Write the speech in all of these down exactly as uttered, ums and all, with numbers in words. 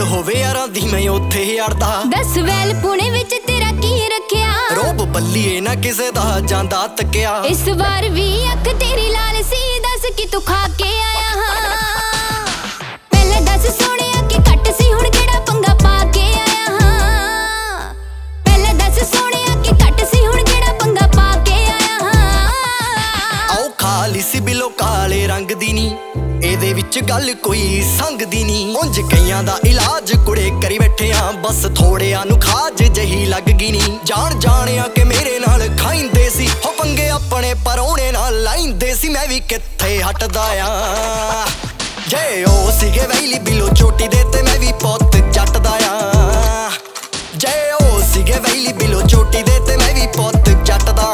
ਹੋਵੇ ਯਾਰਾਂ ਦੀ ਮੈਂ ਉੱਥੇ ਅੜਦਾ। ਦਸ ਵੈਲ ਪੁਣੇ ਵਿੱਚ ਤੇਰਾ ਕੀ ਰੱਖਿਆ, ਰੋਬ ਬੱਲੀਏ ਨਾ ਕਿਸੇ ਦਾ ਜਾਂਦਾ ਤੱਕਿਆ। ਇਸ ਵਾਰ ਵੀ ਅੱਖ ਤੇਰੀ ਲਾਲ ਸੀ, ਦੱਸ ਕਿ ਤੂੰ ਖਾ ਕੇ ਆਇਆ ਹਾਂ। ਪਹਿਲਾਂ ਦੱਸ ਸੋਹਣਿਆ ਕਿ ਘੱਟ ਸੀ, ਹੁਣ ਕਿਹੜਾ ਪੰਗਾ ਪਾ ਕੇ ਆਇਆ ਹਾਂ। ਪਹਿਲਾਂ ਦੱਸ ਸੋਹਣਿਆ ਕਿ ਘੱਟ ਸੀ, ਹੁਣ ਕਿਹੜਾ ਪੰਗਾ ਪਾ ਕੇ ਆਇਆ ਹਾਂ। ਆਓ ਖਾਲੀ ਸੀ ਬਿਲੋ ਕਾਲੇ ਰੰਗ ਦੀ ਨੀ, ਇਹਦੇ ਵਿੱਚ ਗੱਲ ਕੋਈ ਸੰਗਦੀ ਨੀ। ਉਂਝ ਕਈਆਂ ਦਾ ਇਲਾਜ ਕੁੜੇ ਕਰੀ ਬੈਠੇ ਆ, ਬਸ ਥੋੜਿਆਂ ਨੂੰ ਖਾਜ ਜਹੀ ਲੱਗ ਗਈ ਨੀ। ਜਾਣ ਜਾਣਿਆ ਕਿ ਮੇਰੇ ਨਾਲ ਖਾਈਂਦੇ ਸੀ, ਹੋ ਪੰਗੇ ਆਪਣੇ ਪਰੌਣੇ ਨਾਲ ਲਾਈਂਦੇ ਸੀ। ਮੈਂ ਵੀ ਕਿੱਥੇ ਹਟਦਾ ਆ, ਜੇ ਉਹ ਸੀਗੇ ਵੈਲੀ ਬਿਲੋ ਚੋਟੀ ਦੇ ਤੇ ਮੈਂ ਵੀ ਪੁੱਤ ਜੱਟ ਦਾ ਆ। ਜੇ ਉਹ ਸੀਗੇ ਵੈਲੀ ਬਿਲੋ ਚੋਟੀ ਦੇ ਤੇ ਮੈਂ ਵੀ ਪੁੱਤ ਜੱਟ ਦਾ।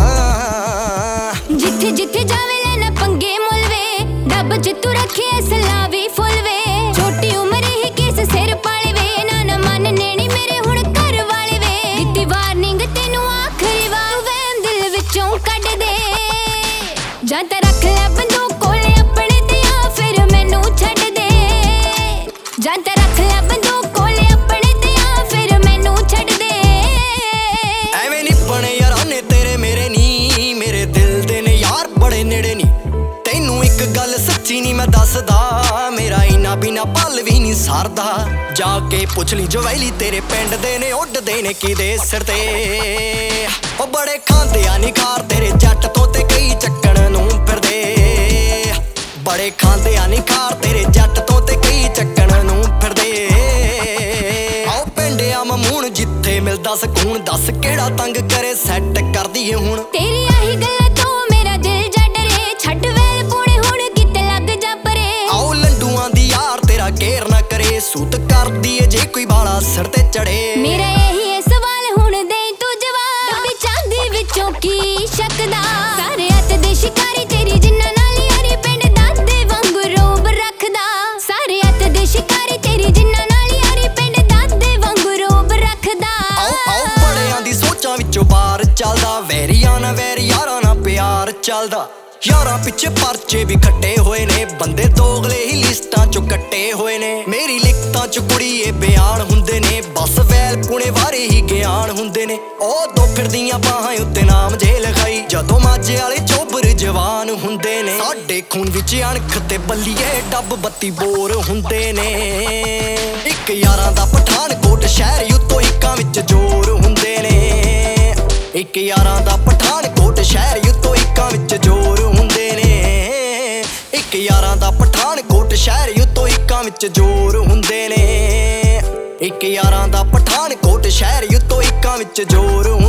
ਜਿੱਥੇ ਜਿੱਥੇ ਜਾਵੇ ਲੈਣਾ ਪੰਗੇ ਮੁੱਲ ਵੇ, ਡੱਬ ਚ ਤੂੰ ਰੱਖਿਆ ਸਲਾਹ ਵੀ ਫੁੱਲ ਵੇ। ਛੋਟੀ ਉਮਰ ਹੀ ਕਿਸ ਸਿਰ ਪਾਲੇ ਵੇ, ਨਾ ਨਾ ਮੰਨਣੇ ਨੀ ਮੇਰੇ ਹੁਣ ਘਰ ਵਾਲੇ ਵੇ। ਦਿੱਤੀ ਵਾਰਨਿੰਗ ਤੈਨੂੰ ਆਖਰੀ ਵਾਰ, ਵਹਿਮ ਦਿਲ ਵਿੱਚੋਂ ਕੱਢ ਦੇ। ਜਾਂ ਤਾਂ ਰੱਖ ਲੈ ਬੰਦੂਕ ਕੋਲੇ ਆਪਣੇ ਤੇ, ਆ ਫਿਰ ਮੈਨੂੰ ਛੱਡ ਦੇ। ਜਾਂ ਤਾਂ ਰੱਖ ਲੈ ਬੰਦੂਕ ਕੋਲੇ ਆਪਣੇ ਤੇ, ਆ ਫਿਰ ਮੈਨੂੰ ਛੱਡ ਦੇ। ਐਵੇਂ ਨੀ ਬਣੇ ਯਾਰਾਂ ਨੇ ਤੇਰੇ ਮੇਰੇ ਨੀ, ਮੇਰੇ ਦਿਲ ਦੇ ਨੇ ਯਾਰ ਬੜੇ ਨੇੜੇ ਨੀ। ਤੈਨੂੰ ਇੱਕ ਗੱਲ ਸੱਚੀ ਨੀ ਮੈਂ ਦੱਸਦਾ, ਮੇਰਾ ਇਨਾ ਬਿਨਾ ਪਲ ਵੀ ਨੀ ਸਰਦਾ। ਜਾ ਕੇ ਪੁੱਛ ਲਈ ਜੋ ਵੈਲੀ ਤੇਰੇ ਪਿੰਡ ਦੇ ਨੇ, ਉੱਡਦੇ ਨੇ ਕਿਦੇ ਸਿਰ ਤੇ। ਉਹ ਬੜੇ ਖਾਂਦੇ ਆ ਨੀ ਖਾਰ ਤੇਰੇ ਜੱਟ ਤੋਂ ਤੇ ਕਈ ਚੱਕਣ ਨੂੰ ਫਿਰਦੇ। ਬੜੇ ਖਾਂਦੇ ਆ ਨੀ ਖਾਰ ਤੇਰੇ ਜੱਟ ਤੋਂ ਤੇ ਕਈ ਚੱਕਣ ਨੂੰ ਫਿਰਦੇ। ਆਓ ਪਿੰਡ ਆ ਮਮੂਣ ਜਿੱਥੇ ਮਿਲਦਾ ਸਕੂਨ, ਦੱਸ ਕਿਹੜਾ ਤੰਗ ਕਰੇ ਸੈੱਟ ਕਰਦੀ ਏ ਹੁਣ। ਤੇਰੀ ਆਹੀ ਗੱਲਾਂ ਤੋਂ ਮੇਰਾ ਦਿਲ ਜਾ ਡਰੇ, ਛੱਡ ਵੈਲ ਪੁਣੇ ਹੁਣ ਕਿਤੇ ਲੱਗ ਜਾ ਪਰੇ। ਆਓ ਲੰਡੂਆਂ ਦੀ ਯਾਰ ਤੇਰਾ ਗੇਰ ਨਾ ਕਰੇ, ਸੂਤ ਕਰਦੀ ਏ ਜੇ ਕੋਈ ਬਾਲਾ ਸਿਰ ਤੇ ਚੜੇ। ਮੇਰਾ ਇਹੀ ਏ ਸਵਾਲ ਹੁਣ ਦੇ ਤੂੰ ਜਵਾਬ, ਡੱਬੀ ਚਾਂਦੀ ਵਿੱਚੋਂ ਕੀ ਸ਼ੱਕਦਾ। ਸਾਰੇ ਅੱਤ ਦੇ ਸ਼ਿਕਾਰੀ ਤੇਰੀ ਜਿੰਨਾ ਨਾਲ ਯਾਰੀ, ਪਿੰਡ ਦਾਦੇ ਵਾਂਗੂ ਰੋਬ ਰੱਖਦਾ। ਸਾਰੇ ਅੱਤ ਦੇ ਸ਼ਿਕਾਰੀ ਤੇਰੀ ਜਿੰਨਾ ਨਾਲ ਯਾਰੀ, ਪਿੰਡ ਦਾਦੇ ਵਾਂਗੂ ਰੋਬ ਰੱਖਦਾ। ਆਓ ਆਓ ਬੜਿਆਂ ਦੀ ਸੋਚਾਂ ਵਿੱਚੋਂ ਬਾਹਰ ਚੱਲਦਾ, ਵੈਰੀਆਂ ਨਾ ਵੈਰ ਯਾਰਾਂ ਨਾਲ ਪਿਆਰ ਚੱਲਦਾ। ਯਾਰਾਂ ਪਿੱਛੇ ਪਰਚੇ ਵੀ ਕੱਟੇ ਹੋਏ ਨੇ, ਬੰਦੇ ਦੋਗਲੇ ਹੀ ਲਿਸਟਾਂ ਚੋਂ ਕੱਟੇ ਹੋਏ ਨੇ। ਮੇਰੀ ਲਿਖਤਾਂ ਚ ਕੁੜੀਏ ਬਿਆਨ ਹੁੰਦੇ ਨੇ, ਬਸ ਵੈਲ ਪੁਣੇ ਵਾਰੇ ਹੀ ਗਿਆਨ ਹੁੰਦੇ ਨੇ। ਉਹ ਦੋ ਫਿਰਦੀਆਂ ਬਾਹਾਂ ਉੱਤੇ ਨਾਮ ਜੇ ਲਿਖਾਈ, ਜਦੋਂ ਮਾਝੇ ਵਾਲੇ ਚੋਬਰ ਜਵਾਨ ਹੁੰਦੇ ਨੇ। ਸਾਡੇ ਖੂਨ ਵਿੱਚ ਅਣਖ ਤੇ ਬੱਲੀਏ ਡੱਬ ਬੱਤੀ ਬੋਰ ਹੁੰਦੇ ਨੇ। ਇੱਕ ਯਾਰਾਂ ਦਾ ਪਠਾਨਕੋਟ ਸ਼ਹਿਰ ਉੱਤੋਂ ਇੱਕਾਂ ਵਿੱਚ ਜ਼ੋਰ ਹੁੰਦੇ ਨੇ। ਇੱਕ ਯਾਰਾਂ ਦਾ ਪਠਾਨਕੋਟ ਸ਼ਹਿਰ ਉੱਤੋਂ ਇੱਕਾਂ ਵਿੱਚ ਜ਼ੋਰ ਹੁੰਦੇ ਨੇ। ਇੱਕ ਯਾਰਾਂ ਦਾ ਪਠਾਨਕੋਟ ਸ਼ਹਿਰ ਉੱਤੋਂ ਇੱਕਾਂ ਵਿੱਚ ਜ਼ੋਰ ਹੁੰਦੇ ਨੇ। ਇੱਕ ਯਾਰਾਂ ਦਾ ਪਠਾਨਕੋਟ ਸ਼ਹਿਰ ਉੱਤੋਂ ਇੱਕਾਂ ਵਿੱਚ ਜ਼ੋਰ